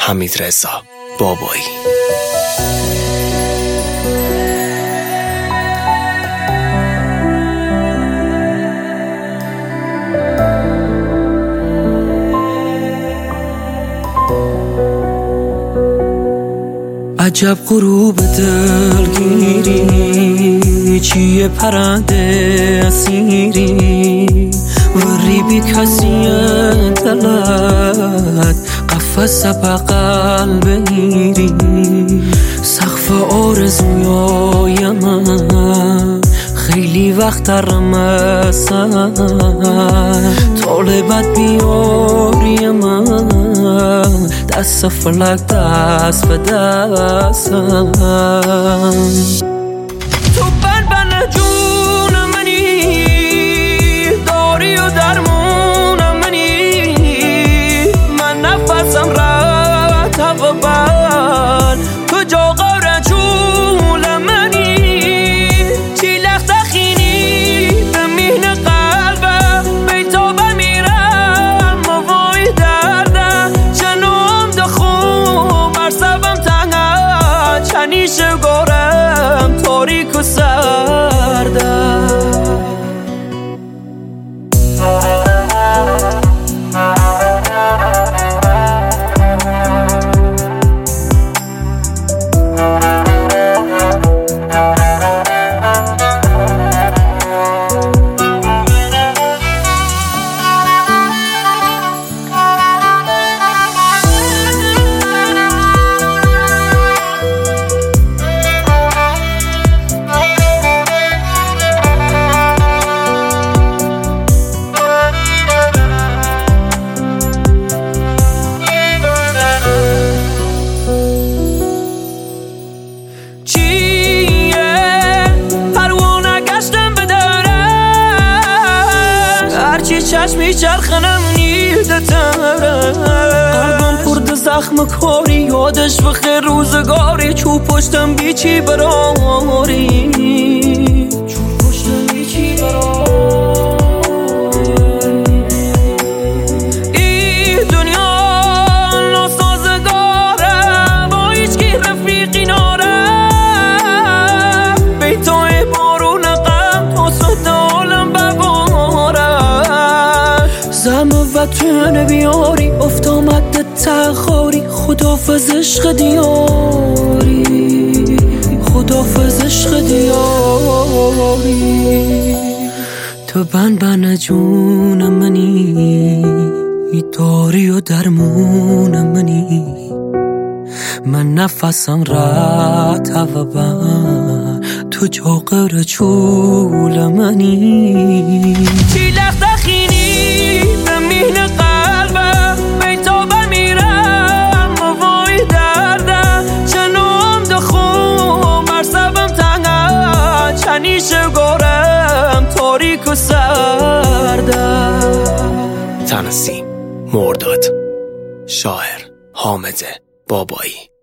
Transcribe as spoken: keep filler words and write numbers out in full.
حمیدرضا بابایی. عجب غروب دلگیری، چیه پرنده اسیری وری بی کسی دلت قفص بغل بگیری. سقف آرزوی من خیلی وقت رمسن، طالبت بیاری من دست فلک دست به دستم. تو بن بن جون منی، داری و درمون منی، من نفسم رد و بل تو جا غور جول منی. چی لخت خینی به مهن قلبم، بیتا بمیرم وای درده جنوم دخوم مرسبم تنگه چنیش گورم تاریک و سرده. چشمی چرخنم نیده تره، قلبم پرد زخم کاری، یادش بخیر روزگاری، چوب پشتم بیچی براری، چوب پشتم بیچی براری. ای دنیا ناسازگاره، با هیچکی رفیقی ناره، بیتای بارون غم تا سد عالم بباره. زم وطن بیاری افت آمد تخاری، خدافظ عشق دیاری، خدافظ عشق دیاری. تو بن بن جون منی، داری و درمون منی، من نفسم رد و بن تو جا غیر چول منی. چی لخت خینی به مهن قلبم، بیتا بمیرم وای درده جنوم دخوم مرسبم تنگه چنیش گورم تاریک و سرده. تنظیم مرداد، شاعر حامد بابایی.